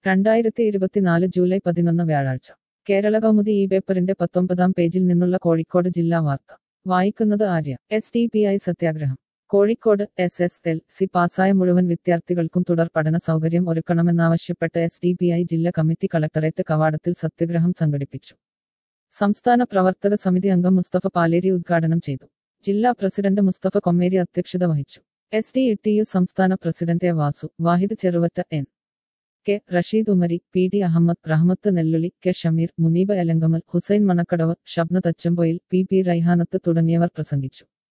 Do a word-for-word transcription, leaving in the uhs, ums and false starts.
രണ്ടായിരത്തി ഇരുപത്തിനാല് ജൂലൈ പതിനൊന്ന് വ്യാഴാഴ്ച കേരള കൗമുദി ഈ പേപ്പറിന്റെ പത്തൊമ്പതാം പേജിൽ നിന്നുള്ള കോഴിക്കോട് ജില്ലാ വാർത്ത വായിക്കുന്നത് Arya. S D P I സത്യാഗ്രഹം. Kozhikode S S L C പാസ്സായ മുഴുവൻ വിദ്യാർത്ഥികൾക്കും തുടർ പഠന സൗകര്യം ഒരുക്കണമെന്നാവശ്യപ്പെട്ട് എസ് ഡി പി ഐ ജില്ലാ കമ്മിറ്റി കളക്ടറേറ്റ് കവാടത്തിൽ സത്യഗ്രഹം സംഘടിപ്പിച്ചു. സംസ്ഥാന പ്രവർത്തക സമിതി അംഗം മുസ്തഫ പാലേരി ഉദ്ഘാടനം ചെയ്തു. ജില്ലാ പ്രസിഡന്റ് മുസ്തഫ കൊമ്മേരി അധ്യക്ഷത വഹിച്ചു. എസ് ഡി ഇ ടി യു സംസ്ഥാന president A Vasu, Wahid Cheruvatta, N K Rasheed Umari, P D Ahammed, Rahmath Nelluli, K Shameer, Muneeba Elankamal, Hussain Manakkadavu, Shabna Thachampoyil, P P Raihanath തുടങ്ങിയവർ പ്രസംഗിച്ചു.